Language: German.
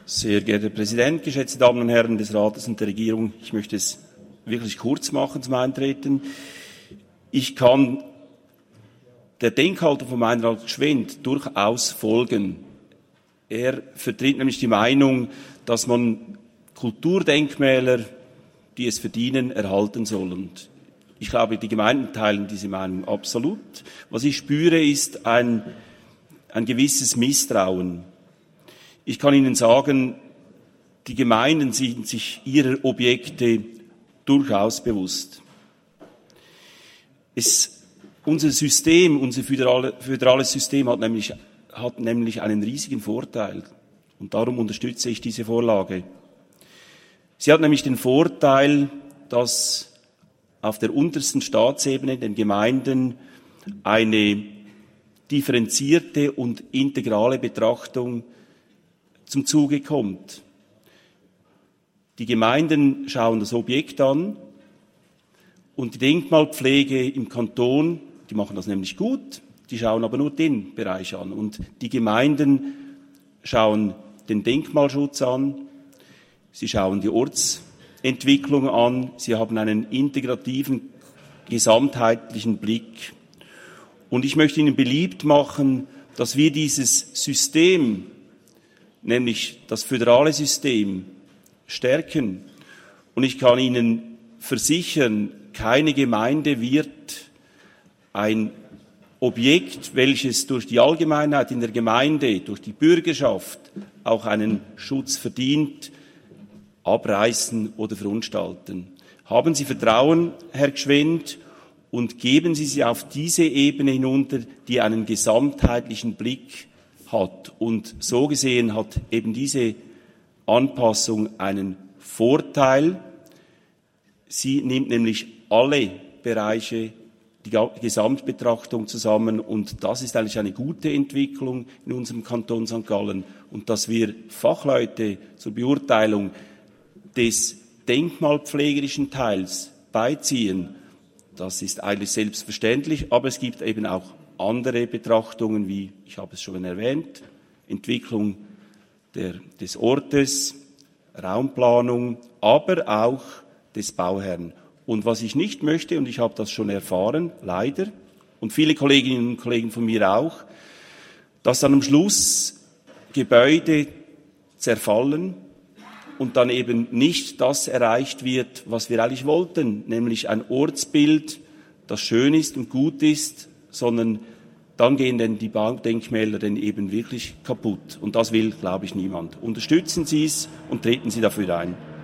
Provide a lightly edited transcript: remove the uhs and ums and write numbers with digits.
Sehr geehrter Herr Präsident, geschätzte Damen und Herren des Rates und der Regierung, ich möchte es wirklich kurz machen zum Eintreten. Ich kann der Denkhaltung von Meinrad Gschwend durchaus folgen. Er vertritt nämlich die Meinung, dass man Kulturdenkmäler, die es verdienen, erhalten soll. Und ich glaube, die Gemeinden teilen diese Meinung absolut. Was ich spüre, ist ein gewisses Misstrauen. Ich kann Ihnen sagen, die Gemeinden sind sich ihrer Objekte durchaus bewusst. Unser föderales System hat nämlich einen riesigen Vorteil. Und darum unterstütze ich diese Vorlage. Sie hat nämlich den Vorteil, dass auf der untersten Staatsebene den Gemeinden eine differenzierte und integrale Betrachtung zum Zuge kommt. Die Gemeinden schauen das Objekt an und die Denkmalpflege im Kanton, die machen das nämlich gut, die schauen aber nur den Bereich an. Und die Gemeinden schauen den Denkmalschutz an, sie schauen die Ortsentwicklung an, sie haben einen integrativen, gesamtheitlichen Blick. Und ich möchte Ihnen beliebt machen, dass wir dieses System, nämlich das föderale System, stärken. Und ich kann Ihnen versichern, keine Gemeinde wird ein Objekt, welches durch die Allgemeinheit in der Gemeinde, durch die Bürgerschaft auch einen Schutz verdient, abreißen oder verunstalten. Haben Sie Vertrauen, Herr Gschwend, und geben Sie auf diese Ebene hinunter, die einen gesamtheitlichen Blick hat. Und so gesehen hat eben diese Anpassung einen Vorteil. Sie nimmt nämlich alle Bereiche, die Gesamtbetrachtung zusammen, und das ist eigentlich eine gute Entwicklung in unserem Kanton St. Gallen. Und dass wir Fachleute zur Beurteilung des denkmalpflegerischen Teils beiziehen, das ist eigentlich selbstverständlich, aber es gibt eben auch andere Betrachtungen, wie, ich habe es schon erwähnt, Entwicklung des Ortes, Raumplanung, aber auch des Bauherrn. Und was ich nicht möchte, und ich habe das schon erfahren, leider, und viele Kolleginnen und Kollegen von mir auch, dass dann am Schluss Gebäude zerfallen und dann eben nicht das erreicht wird, was wir eigentlich wollten, nämlich ein Ortsbild, das schön ist und gut ist, sondern dann gehen denn die Baudenkmäler dann eben wirklich kaputt. Und das will, glaube ich, niemand. Unterstützen Sie es und treten Sie dafür ein.